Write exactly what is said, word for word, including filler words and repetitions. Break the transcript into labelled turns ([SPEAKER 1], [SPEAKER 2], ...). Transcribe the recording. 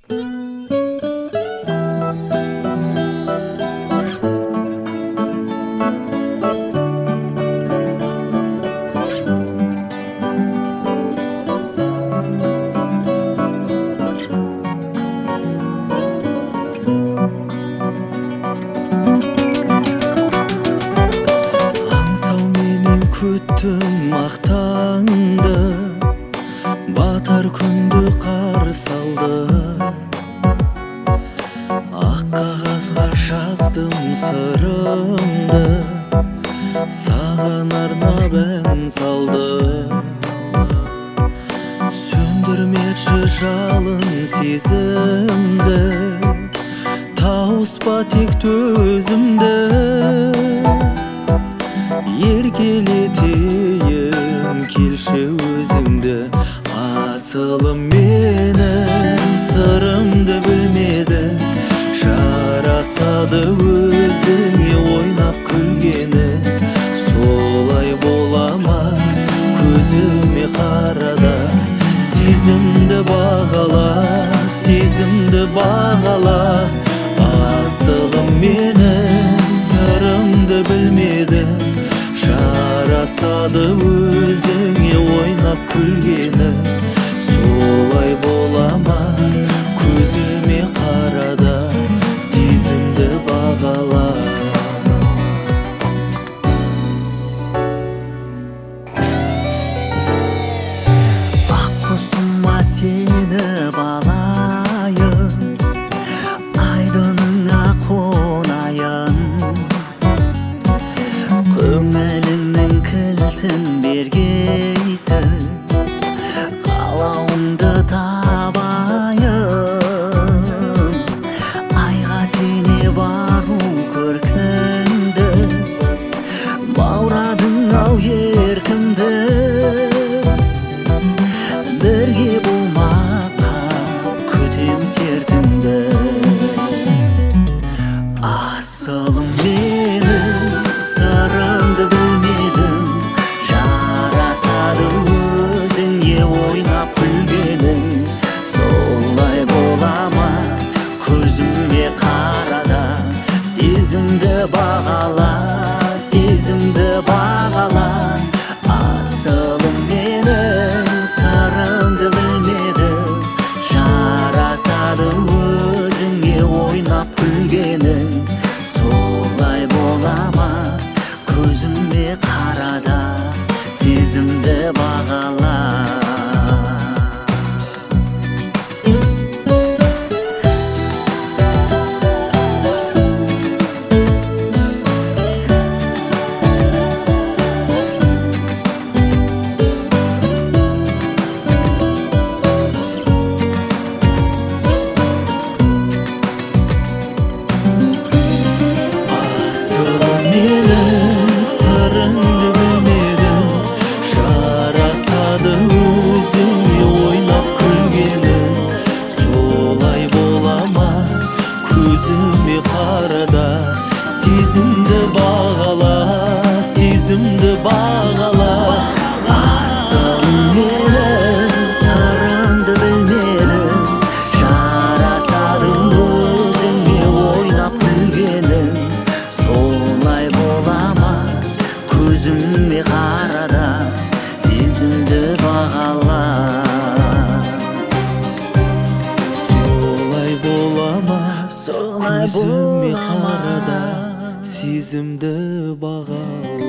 [SPEAKER 1] Күттім ақтаңды, батар күнді қарсы алды. Ақ қағазға жаздым сырымды, саған арнап ән салды. Сөндірмеші жалын сезімді, тауыспа тек төзімді. Еркелетейін келші өзіңді, асылым менің сырымды білмеді. Жарасады өзіңе ойнап күлгені, солай бола ма көзіме қарада. Сезімді бағала, сезімді бағала. Асылым менің сырымды білмеді. Жарасады өзіңе ойнап күлгені, солай бола ма көзіме қарада. Сезімді бағала. Ақ құсыма сені балайын, айдыныңа қонайын. Көңілімнің кілтін бергейсің, қалауымды табайын. Айға тене бару көркіңді, баурадың ау еркімді. Бірге болмаққа күтем сертіңді. Асылым менің сырымды білмедім. Жарасады өзіңе ойнап күлгенің, солай бола ма көзіме қарада. Сезімді бағала, сезімді бағала. Асылым менің сырымды білмедім. Жарасады өзіңе ойнап күлгенің, солай бола ма көзіме қарада. Сезімді бағала. Сырыңды білмедім. Жарасады өзіңе ойнап күлгенің, солай бола ма көзіме қарада. Сезімді бағала, сезімді бағала. Асылым менің сырыңды білмедім. Жарасады өзіңе ойнап күлгенің, солай бола ма көзіме қарада. Сезімді бағала. Солай бола ма көзіме қарада. Сезімді бағала.